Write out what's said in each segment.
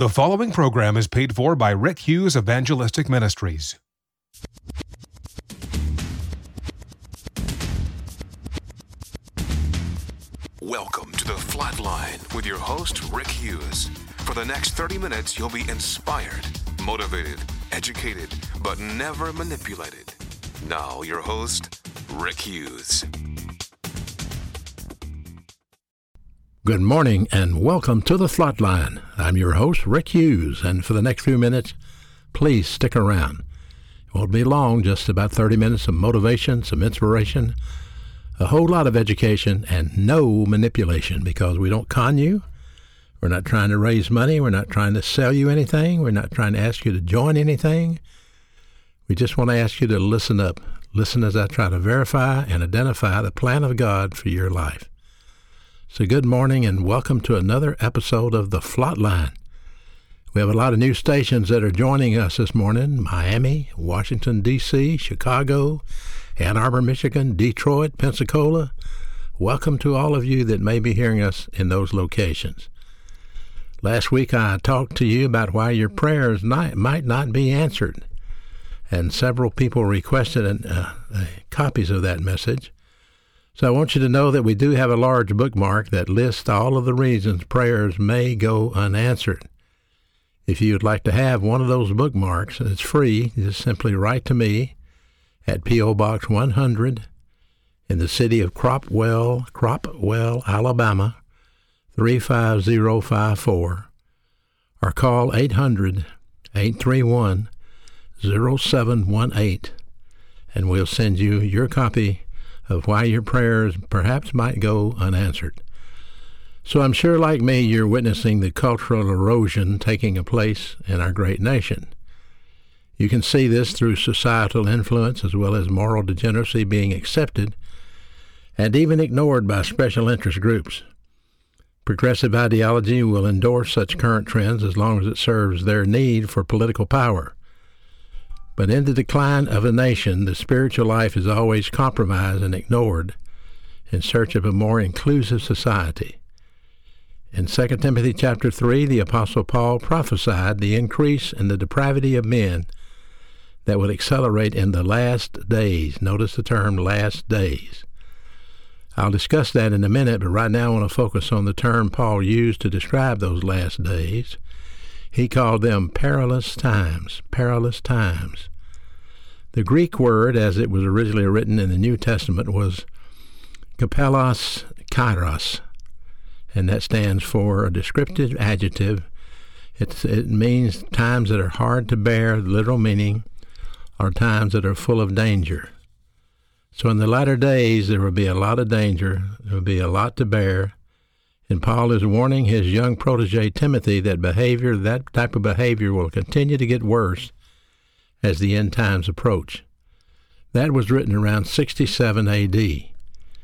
The following program is paid for by Rick Hughes Evangelistic Ministries. Welcome to The Flatline with your host, Rick Hughes. For the next 30 minutes, you'll be inspired, motivated, educated, but never manipulated. Now, your host, Rick Hughes. Good morning and welcome to The Flatline. I'm your host, Rick Hughes, and for the next few minutes, please stick around. It won't be long, just about 30 minutes of motivation, some inspiration, a whole lot of education, and no manipulation, because we don't con you. We're not trying to raise money. We're not trying to sell you anything. We're not trying to ask you to join anything. We just want to ask you to listen up. Listen as I try to verify and identify the plan of God for your life. So good morning and welcome to another episode of The Flatline. We have a lot of new stations that are joining us this morning: Miami, Washington, D.C., Chicago, Ann Arbor, Michigan, Detroit, Pensacola. Welcome to all of you that may be hearing us in those locations. Last week I talked to you about why your prayers might not be answered, and several people requested copies of that message. So I want you to know that we do have a large bookmark that lists all of the reasons prayers may go unanswered. If you'd like to have one of those bookmarks, it's free. Just simply write to me at P.O. Box 100 in the city of Cropwell, Alabama, 35054, or call 800-831-0718, and we'll send you your copy of why your prayers perhaps might go unanswered. So I'm sure, like me, you're witnessing the cultural erosion taking place in our great nation. You can see this through societal influence as well as moral degeneracy being accepted and even ignored by special interest groups. Progressive ideology will endorse such current trends as long as it serves their need for political power. But in the decline of a nation, the spiritual life is always compromised and ignored in search of a more inclusive society. In 2 Timothy chapter 3, the Apostle Paul prophesied the increase in the depravity of men that would accelerate in the last days. Notice the term last days. I'll discuss that in a minute, but right now I want to focus on the term Paul used to describe those last days. He called them perilous times, perilous times. The Greek word, as it was originally written in the New Testament, was kapelos kairos, and that stands for a descriptive adjective. It means times that are hard to bear, literal meaning, or times that are full of danger. So in the latter days, there will be a lot of danger, there will be a lot to bear, and Paul is warning his young protege Timothy that that type of behavior will continue to get worse as the end times approach. That was written around 67 A.D.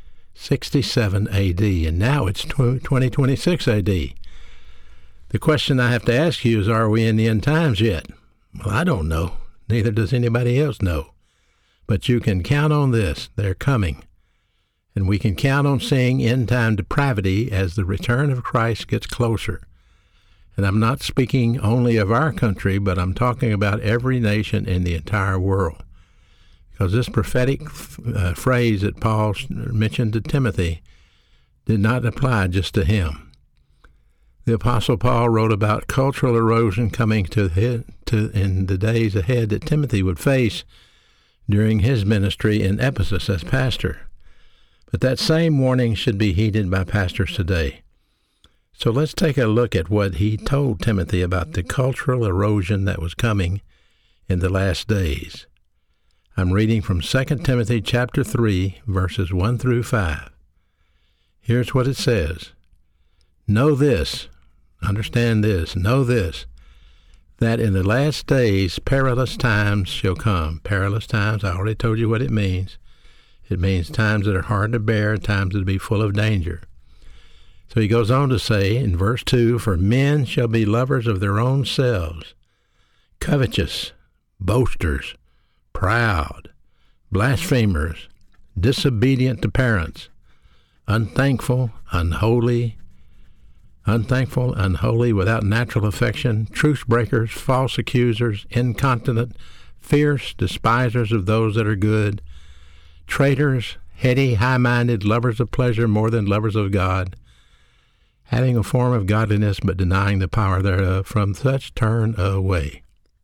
67 A.D., and now it's 2026 A.D. The question I have to ask you is, are we in the end times yet? Well, I don't know. Neither does anybody else know. But you can count on this. They're coming. And we can count on seeing end-time depravity as the return of Christ gets closer. And I'm not speaking only of our country, but I'm talking about every nation in the entire world. Because this prophetic phrase that Paul mentioned to Timothy did not apply just to him. The Apostle Paul wrote about cultural erosion coming in the days ahead that Timothy would face during his ministry in Ephesus as pastor. But that same warning should be heeded by pastors today. So let's take a look at what he told Timothy about the cultural erosion that was coming in the last days. I'm reading from 2 Timothy chapter 3, verses 1 through 5. Here's what it says. Know this, understand this, know this, that in the last days perilous times shall come. Perilous times, I already told you what it means. It means times that are hard to bear, times that be full of danger. So he goes on to say in verse 2, for men shall be lovers of their own selves, covetous, boasters, proud, blasphemers, disobedient to parents, unthankful, unholy, unthankful, unholy, without natural affection, truce breakers, false accusers, incontinent, fierce, despisers of those that are good, traitors, heady, high-minded, lovers of pleasure more than lovers of God, having a form of godliness but denying the power thereof. From such turn away.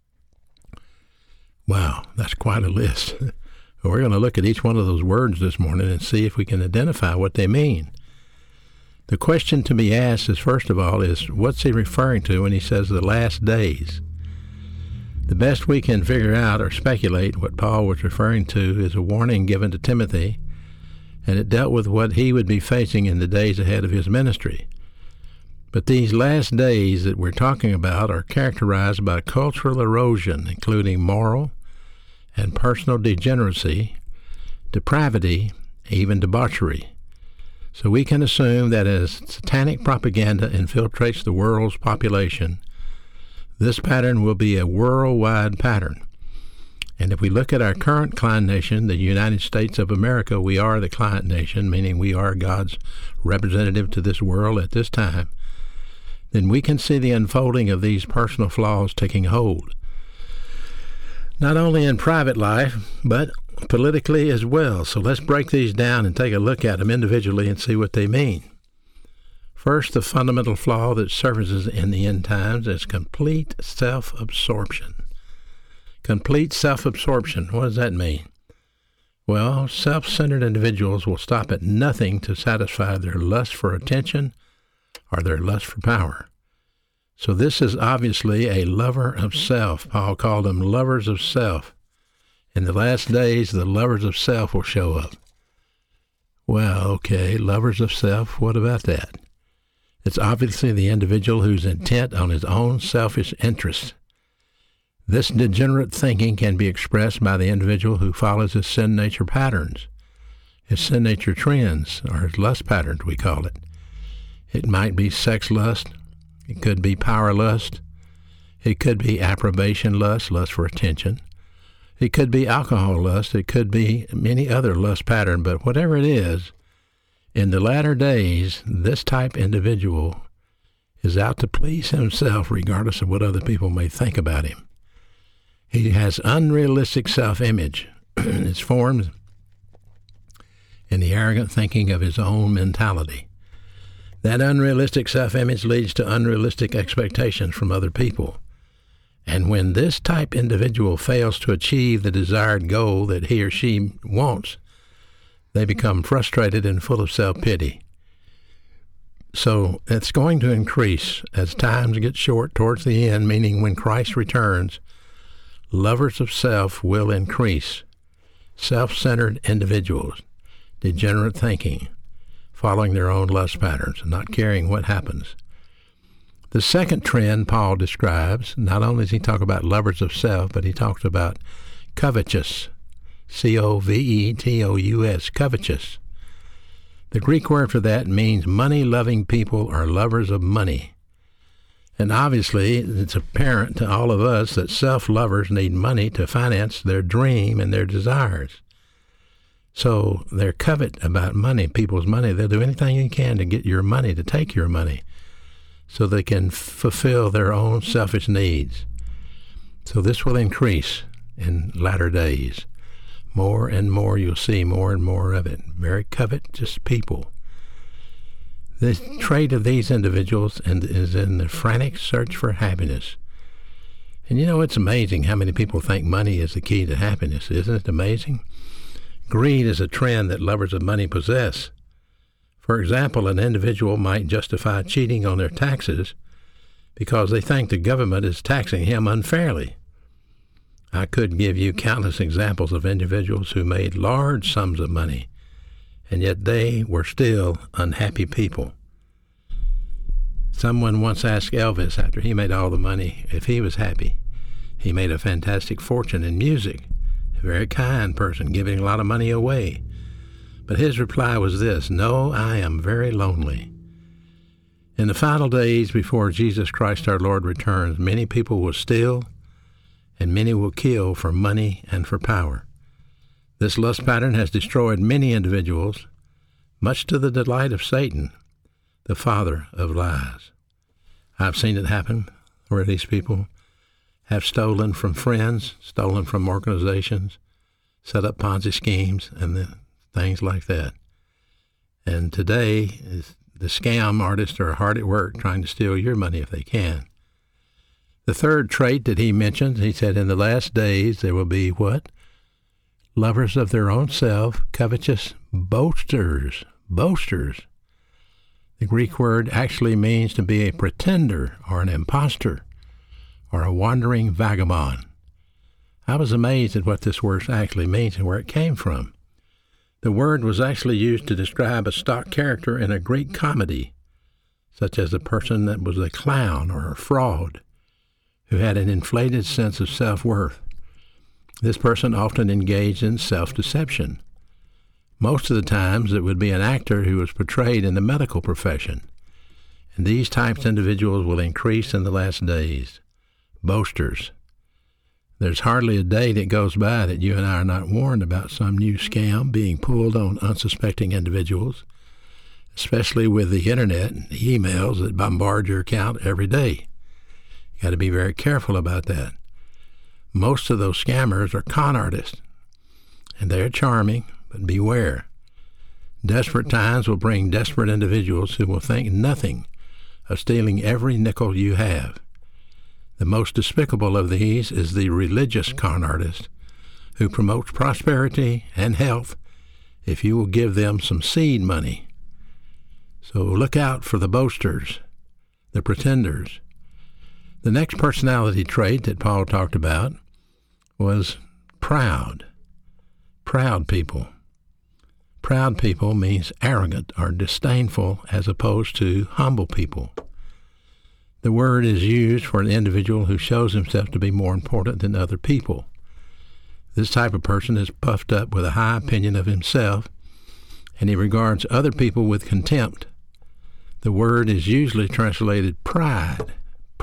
Wow, that's quite a list. We're going to look at each one of those words this morning and see if we can identify what they mean. The question to be asked is, first of all, is what's he referring to when he says the last days? The best we can figure out or speculate what Paul was referring to is a warning given to Timothy, and it dealt with what he would be facing in the days ahead of his ministry. But these last days that we're talking about are characterized by cultural erosion, including moral and personal degeneracy, depravity, even debauchery. So we can assume that as satanic propaganda infiltrates the world's population, this pattern will be a worldwide pattern. And if we look at our current client nation, the United States of America, we are the client nation, meaning we are God's representative to this world at this time, then we can see the unfolding of these personal flaws taking hold, not only in private life, but politically as well. So let's break these down and take a look at them individually and see what they mean. First, the fundamental flaw that surfaces in the end times is complete self-absorption. Complete self-absorption. What does that mean? Well, self-centered individuals will stop at nothing to satisfy their lust for attention or their lust for power. So this is obviously a lover of self. Paul called them lovers of self. In the last days, the lovers of self will show up. Well, okay, lovers of self, what about that? It's obviously the individual who's intent on his own selfish interests. This degenerate thinking can be expressed by the individual who follows his sin nature patterns, his sin nature trends, or his lust patterns, we call it. It might be sex lust. It could be power lust. It could be approbation lust, lust for attention. It could be alcohol lust. It could be many other lust patterns. But whatever it is, in the latter days, this type individual is out to please himself regardless of what other people may think about him. He has unrealistic self-image. It's formed in the arrogant thinking of his own mentality. That unrealistic self-image leads to unrealistic expectations from other people. And when this type individual fails to achieve the desired goal that he or she wants, they become frustrated and full of self-pity. So it's going to increase as times get short towards the end, meaning when Christ returns, lovers of self will increase. Self-centered individuals, degenerate thinking, following their own lust patterns and not caring what happens. The second trend Paul describes, not only does he talk about lovers of self, but he talks about covetous, C-O-V-E-T-O-U-S, covetous. The Greek word for that means money-loving people or lovers of money. And obviously, it's apparent to all of us that self-lovers need money to finance their dream and their desires. So they're covet about money, people's money. They'll do anything they can to get your money, to take your money, so they can fulfill their own selfish needs. So this will increase in latter days. More and more, you'll see more and more of it. Very covetous people. The trait of these individuals is in the frantic search for happiness. And you know, it's amazing how many people think money is the key to happiness. Isn't it amazing? Greed is a trend that lovers of money possess. For example, an individual might justify cheating on their taxes because they think the government is taxing him unfairly. I could give you countless examples of individuals who made large sums of money, and yet they were still unhappy people. Someone once asked Elvis, after he made all the money, if he was happy. He made a fantastic fortune in music, a very kind person, giving a lot of money away. But his reply was this: "No, I am very lonely." In the final days before Jesus Christ our Lord returns, many people will steal and many will kill for money and for power. This lust pattern has destroyed many individuals, much to the delight of Satan, the father of lies. I've seen it happen where these people have stolen from friends, stolen from organizations, set up Ponzi schemes and things like that. And today, the scam artists are hard at work trying to steal your money if they can. The third trait that he mentions, he said, in the last days there will be what? Lovers of their own self, covetous, boasters. Boasters. The Greek word actually means to be a pretender or an impostor or a wandering vagabond. I was amazed at what this word actually means and where it came from. The word was actually used to describe a stock character in a Greek comedy, such as a person that was a clown or a fraud, who had an inflated sense of self-worth. This person often engaged in self-deception. Most of the times it would be an actor who was portrayed in the medical profession, and these types of individuals will increase in the last days. Boasters. There's hardly a day that goes by that you and I are not warned about some new scam being pulled on unsuspecting individuals, especially with the internet and the emails that bombard your account every day. You got to be very careful about that. Most of those scammers are con artists, and they're charming, but beware. Desperate times will bring desperate individuals who will think nothing of stealing every nickel you have. The most despicable of these is the religious con artist who promotes prosperity and health if you will give them some seed money. So look out for the boasters, the pretenders. The next personality trait that Paul talked about was proud. Proud people. Proud people means arrogant or disdainful as opposed to humble people. The word is used for an individual who shows himself to be more important than other people. This type of person is puffed up with a high opinion of himself, and he regards other people with contempt. The word is usually translated pride,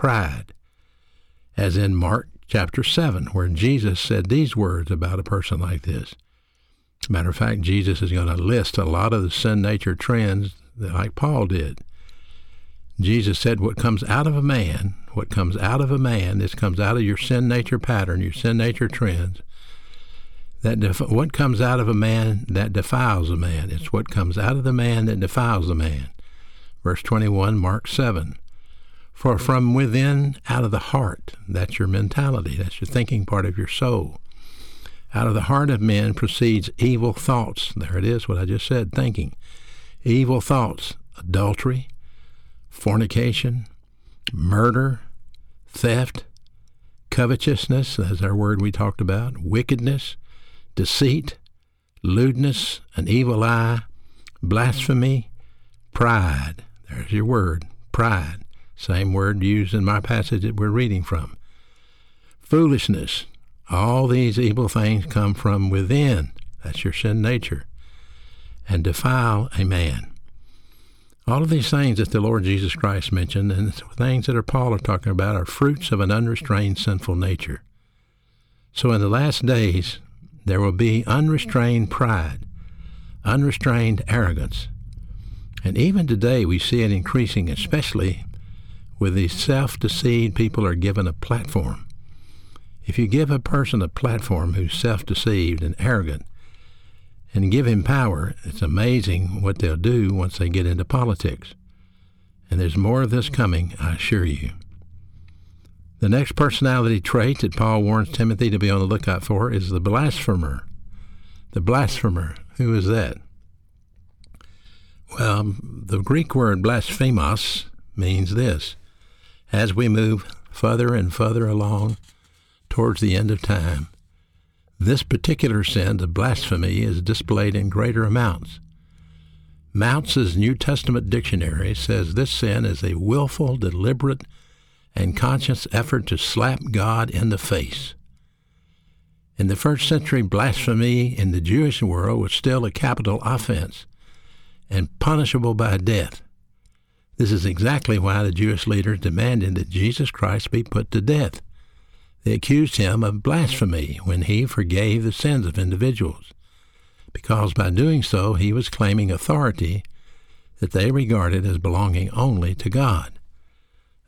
as in Mark chapter 7, where Jesus said these words about a person like this. As a matter of fact, Jesus is going to list a lot of the sin nature trends like Paul did. Jesus said what comes out of a man, this comes out of your sin nature pattern, your sin nature trends. What comes out of a man that defiles a man. It's what comes out of the man that defiles a man. Verse 21, Mark 7. For from within, out of the heart, that's your mentality, that's your thinking part of your soul. Out of the heart of men proceeds evil thoughts. There it is, what I just said, thinking. Evil thoughts, adultery, fornication, murder, theft, covetousness, that's our word we talked about, wickedness, deceit, lewdness, an evil eye, blasphemy, pride. There's your word, pride. Same word used in my passage that we're reading from. Foolishness. All these evil things come from within. That's your sin nature. And defile a man. All of these things that the Lord Jesus Christ mentioned and things that Paul are talking about are fruits of an unrestrained sinful nature. So in the last days, there will be unrestrained pride, unrestrained arrogance. And even today we see it increasing, especially with these self-deceived people are given a platform. If you give a person a platform who's self-deceived and arrogant and give him power, it's amazing what they'll do once they get into politics. And there's more of this coming, I assure you. The next personality trait that Paul warns Timothy to be on the lookout for is the blasphemer. The blasphemer, who is that? Well, the Greek word blasphemos means this. As we move further and further along towards the end of time, this particular sin of blasphemy is displayed in greater amounts. Mounce's New Testament dictionary says this sin is a willful, deliberate, and conscious effort to slap God in the face. In the first century, blasphemy in the Jewish world was still a capital offense and punishable by death. This is exactly why the Jewish leaders demanded that Jesus Christ be put to death. They accused him of blasphemy when he forgave the sins of individuals, because by doing so he was claiming authority that they regarded as belonging only to God.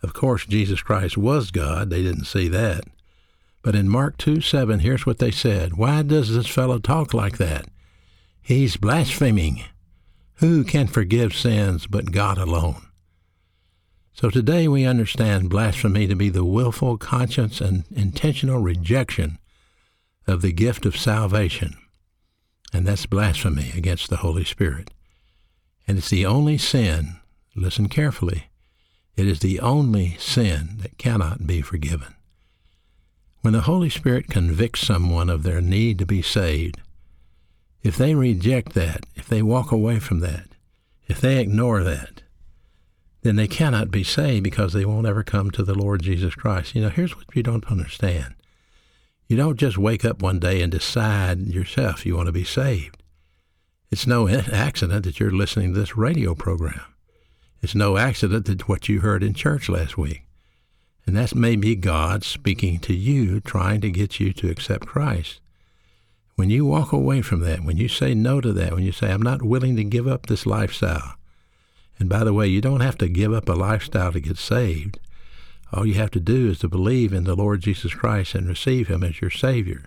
Of course, Jesus Christ was God. They didn't see that. But in Mark 2:7, here's what they said. Why does this fellow talk like that? He's blaspheming. Who can forgive sins but God alone? So today we understand blasphemy to be the willful, conscious, and intentional rejection of the gift of salvation. And that's blasphemy against the Holy Spirit. And it's the only sin, listen carefully, it is the only sin that cannot be forgiven. When the Holy Spirit convicts someone of their need to be saved, if they reject that, if they walk away from that, if they ignore that, then they cannot be saved because they won't ever come to the Lord Jesus Christ. Here's what you don't understand. You don't just wake up one day and decide yourself you want to be saved. It's no accident that you're listening to this radio program. It's no accident that what you heard in church last week. And that may be God speaking to you, trying to get you to accept Christ. When you walk away from that, when you say no to that, when you say, I'm not willing to give up this lifestyle. And by the way, you don't have to give up a lifestyle to get saved. All you have to do is to believe in the Lord Jesus Christ and receive him as your Savior.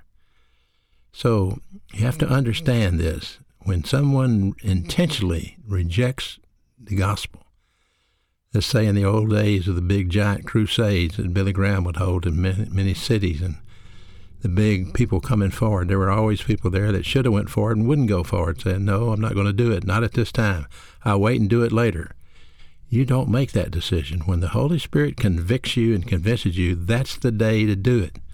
So you have to understand this. When someone intentionally rejects the gospel, let's say in the old days of the big giant crusades that Billy Graham would hold in many cities, and the big people coming forward, there were always people there that should have went forward and wouldn't go forward, saying, no, I'm not going to do it, not at this time. I'll wait and do it later. You don't make that decision. When the Holy Spirit convicts you and convinces you, that's the day to do it.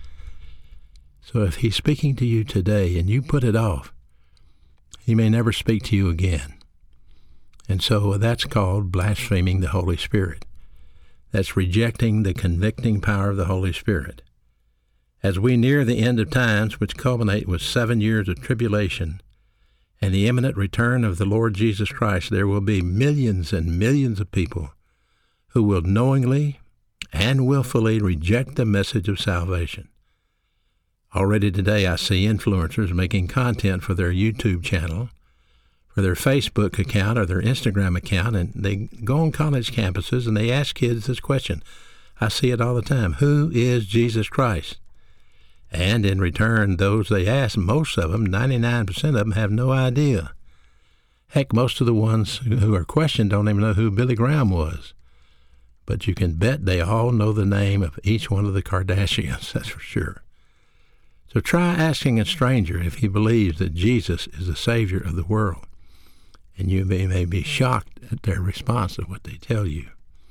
So if he's speaking to you today and you put it off, he may never speak to you again. And so that's called blaspheming the Holy Spirit. That's rejecting the convicting power of the Holy Spirit. As we near the end of times, which culminate with 7 years of tribulation and the imminent return of the Lord Jesus Christ, there will be millions and millions of people who will knowingly and willfully reject the message of salvation. Already today I see influencers making content for their YouTube channel, for their Facebook account or their Instagram account, and they go on college campuses and they ask kids this question. I see it all the time. Who is Jesus Christ? And in return, those they ask, most of them, 99% of them, have no idea. Heck, most of the ones who are questioned don't even know who Billy Graham was. But you can bet they all know the name of each one of the Kardashians, that's for sure. So try asking a stranger if he believes that Jesus is the Savior of the world. And you may be shocked at their response to what they tell you.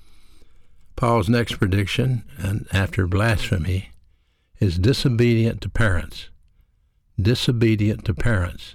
Paul's next prediction, and after blasphemy, is disobedient to parents. Disobedient to parents.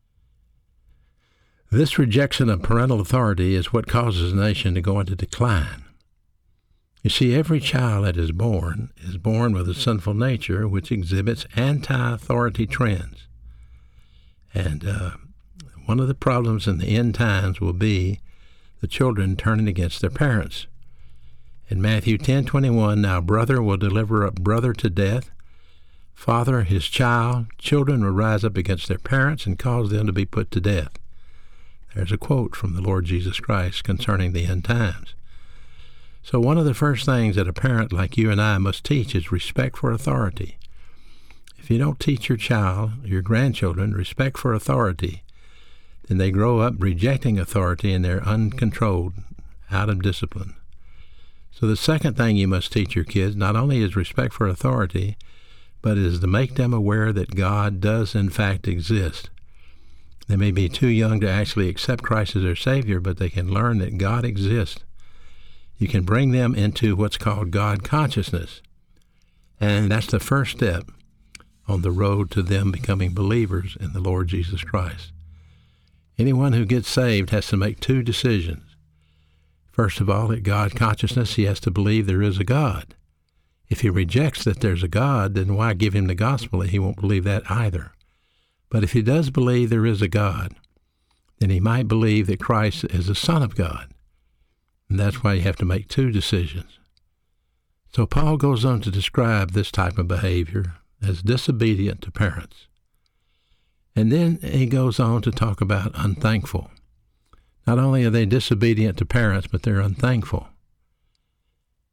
This rejection of parental authority is what causes a nation to go into decline. You see, every child that is born with a sinful nature which exhibits anti-authority trends. And one of the problems in the end times will be the children turning against their parents. In Matthew 10:21, now brother will deliver up brother to death, father his child, children will rise up against their parents and cause them to be put to death. There's a quote from the Lord Jesus Christ concerning the end times. So one of the first things that a parent like you and I must teach is respect for authority. If you don't teach your child, your grandchildren, respect for authority, then they grow up rejecting authority and they're uncontrolled, out of discipline. So the second thing you must teach your kids not only is respect for authority, but is to make them aware that God does in fact exist. They may be too young to actually accept Christ as their Savior, but they can learn that God exists. You can bring them into what's called God consciousness. And that's the first step on the road to them becoming believers in the Lord Jesus Christ. Anyone who gets saved has to make two decisions. First of all, at God consciousness, he has to believe there is a God. If he rejects that there's a God, then why give him the gospel? He won't believe that either. But if he does believe there is a God, then he might believe that Christ is the Son of God. And that's why you have to make two decisions. So Paul goes on to describe this type of behavior as disobedient to parents. And then he goes on to talk about unthankful. Not only are they disobedient to parents, but they're unthankful.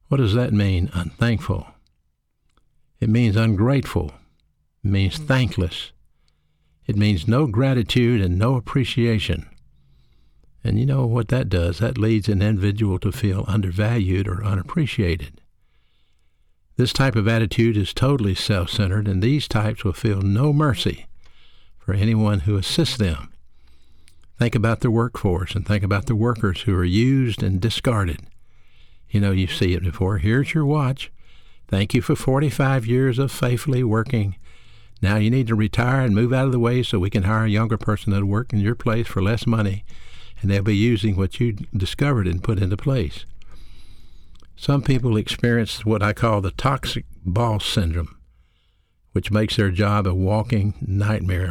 What does that mean, unthankful? It means ungrateful. It means thankless. It means no gratitude and no appreciation. And you know what that does? That leads an individual to feel undervalued or unappreciated. This type of attitude is totally self-centered, and these types will feel no mercy for anyone who assists them. Think about the workforce and think about the workers who are used and discarded. You know, you see it before. Here's your watch. Thank you for 45 years of faithfully working. Now you need to retire and move out of the way so we can hire a younger person that'll work in your place for less money, and they'll be using what you discovered and put into place. Some people experience what I call the toxic boss syndrome, which makes their job a waking nightmare.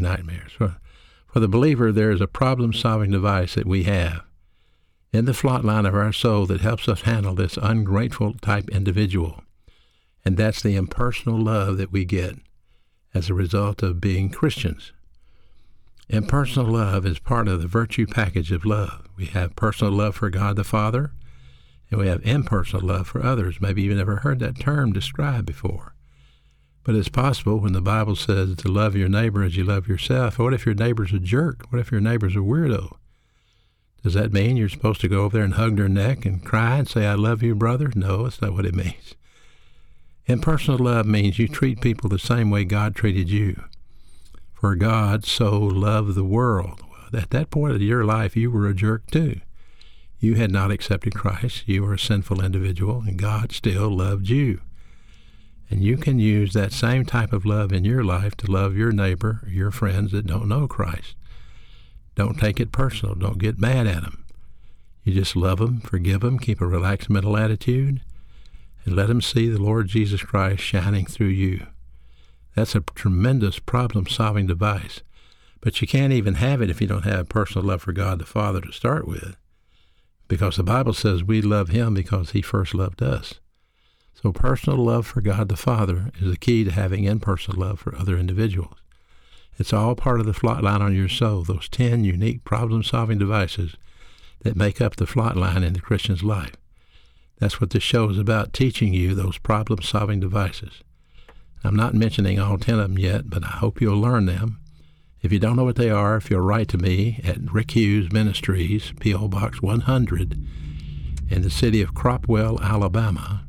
For the believer, there is a problem-solving device that we have in the flat line of our soul that helps us handle this ungrateful type individual, and that's the impersonal love that we get as a result of being Christians. Impersonal love is part of the virtue package of love. We have personal love for God the Father, and we have impersonal love for others. Maybe you've never heard that term described before. But it's possible when the Bible says to love your neighbor as you love yourself. What if your neighbor's a jerk? What if your neighbor's a weirdo? Does that mean you're supposed to go over there and hug their neck and cry and say, I love you, brother? No, that's not what it means. Impersonal love means you treat people the same way God treated you. For God so loved the world. Well, at that point of your life, you were a jerk too. You had not accepted Christ. You were a sinful individual, and God still loved you. And you can use that same type of love in your life to love your neighbor or your friends that don't know Christ. Don't take it personal. Don't get mad at them. You just love them, forgive them, keep a relaxed mental attitude, and let them see the Lord Jesus Christ shining through you. That's a tremendous problem-solving device. But you can't even have it if you don't have personal love for God the Father to start with, because the Bible says we love him because he first loved us. So personal love for God the Father is the key to having impersonal love for other individuals. It's all part of the flat line on your soul, those 10 unique problem-solving devices that make up the flat line in the Christian's life. That's what this show is about, teaching you those problem-solving devices. I'm not mentioning all 10 of them yet, but I hope you'll learn them. If you don't know what they are, if you'll write to me at Rick Hughes Ministries, P.O. Box 100, in the city of Cropwell, Alabama,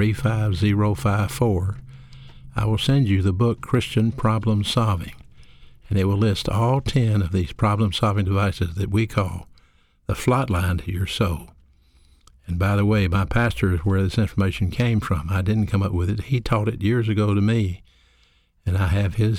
35054, I will send you the book Christian Problem Solving, and it will list all 10 of these problem-solving devices that we call the flat line to your soul. And by the way, my pastor is where this information came from. I didn't come up with it. He taught it years ago to me, and I have his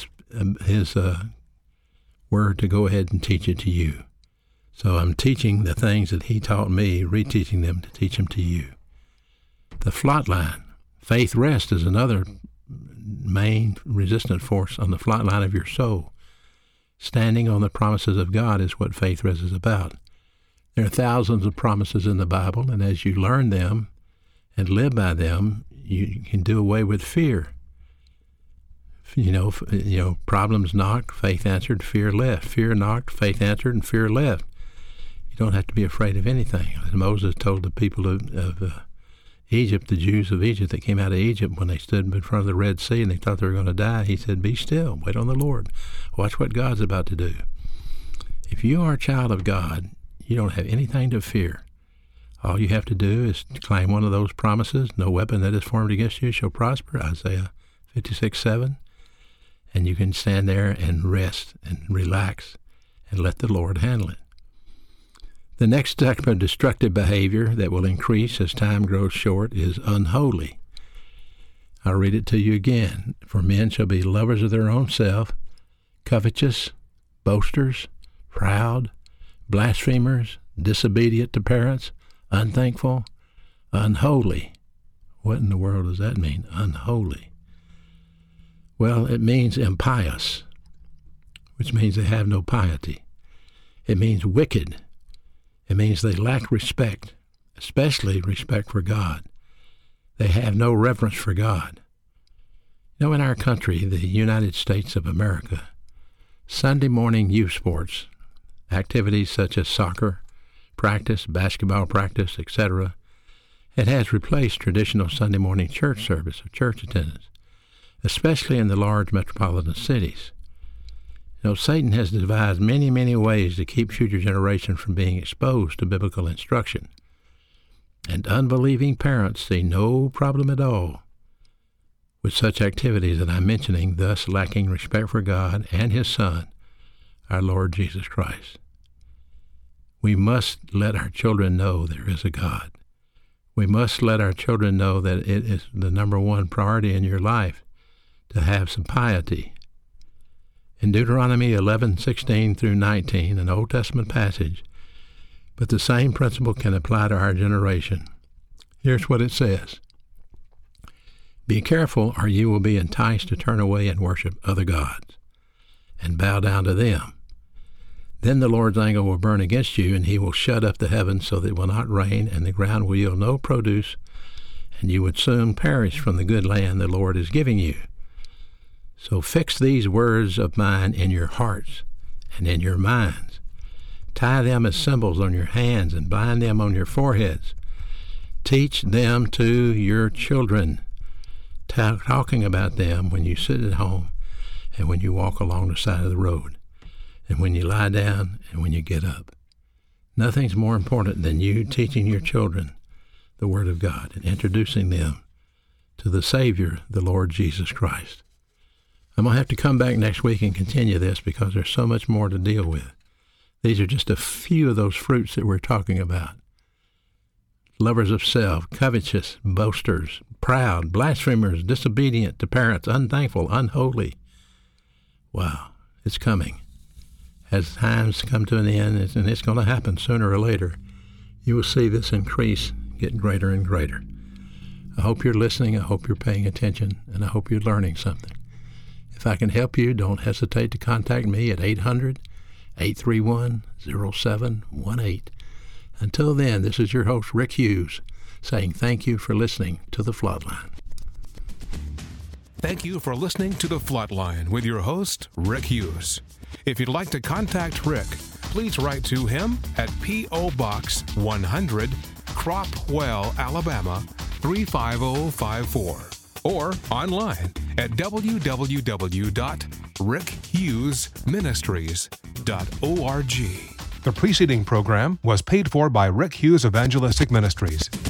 word to go ahead and teach it to you. So I'm teaching the things that he taught me, reteaching them to teach them to you. The flat line. Faith rest is another main resistant force on the flat line of your soul. Standing on the promises of God is what faith rest is about. There are thousands of promises in the Bible, and as you learn them and live by them, you can do away with fear. You know, problems knocked, faith answered, fear left. Fear knocked, faith answered, and fear left. You don't have to be afraid of anything. As Moses told the people of Egypt, the Jews of Egypt that came out of Egypt, when they stood in front of the Red Sea and they thought they were going to die, he said, be still, wait on the Lord. Watch what God's about to do. If you are a child of God, you don't have anything to fear. All you have to do is to claim one of those promises. No weapon that is formed against you shall prosper, Isaiah 56:7. And you can stand there and rest and relax and let the Lord handle it. The next type of destructive behavior that will increase as time grows short is unholy. I'll read it to you again. For men shall be lovers of their own self, covetous, boasters, proud, blasphemers, disobedient to parents, unthankful, unholy. What in the world does that mean, unholy? Well, it means impious, which means they have no piety. It means wicked. It means they lack respect, especially respect for God. They have no reverence for God. You know, in our country, the United States of America, Sunday morning youth sports, activities such as soccer practice, basketball practice, etc., It has replaced traditional Sunday morning church service or church attendance, especially in the large metropolitan cities. Satan has devised many, many ways to keep future generations from being exposed to biblical instruction. And unbelieving parents see no problem at all with such activities that I'm mentioning, thus lacking respect for God and His Son, our Lord Jesus Christ. We must let our children know there is a God. We must let our children know that it is the number one priority in your life to have some piety. In Deuteronomy 11:16 through 19, an Old Testament passage, but the same principle can apply to our generation. Here's what it says. Be careful, or you will be enticed to turn away and worship other gods, and bow down to them. Then the Lord's anger will burn against you, and He will shut up the heavens so that it will not rain, and the ground will yield no produce, and you would soon perish from the good land the Lord is giving you. So fix these words of mine in your hearts and in your minds. Tie them as symbols on your hands and bind them on your foreheads. Teach them to your children, talking about them when you sit at home and when you walk along the side of the road, and when you lie down and when you get up. Nothing's more important than you teaching your children the Word of God and introducing them to the Savior, the Lord Jesus Christ. I'm going to have to come back next week and continue this because there's so much more to deal with. These are just a few of those fruits that we're talking about. Lovers of self, covetous, boasters, proud, blasphemers, disobedient to parents, unthankful, unholy. Wow, it's coming. As times come to an end, and it's going to happen sooner or later, you will see this increase get greater and greater. I hope you're listening, I hope you're paying attention, and I hope you're learning something. If I can help you, don't hesitate to contact me at 800-831-0718. Until then, this is your host, Rick Hughes, saying thank you for listening to The Floodline. Thank you for listening to The Floodline with your host, Rick Hughes. If you'd like to contact Rick, please write to him at P.O. Box 100, Cropwell, Alabama, 35054. Or online at www.rickhughesministries.org. The preceding program was paid for by Rick Hughes Evangelistic Ministries.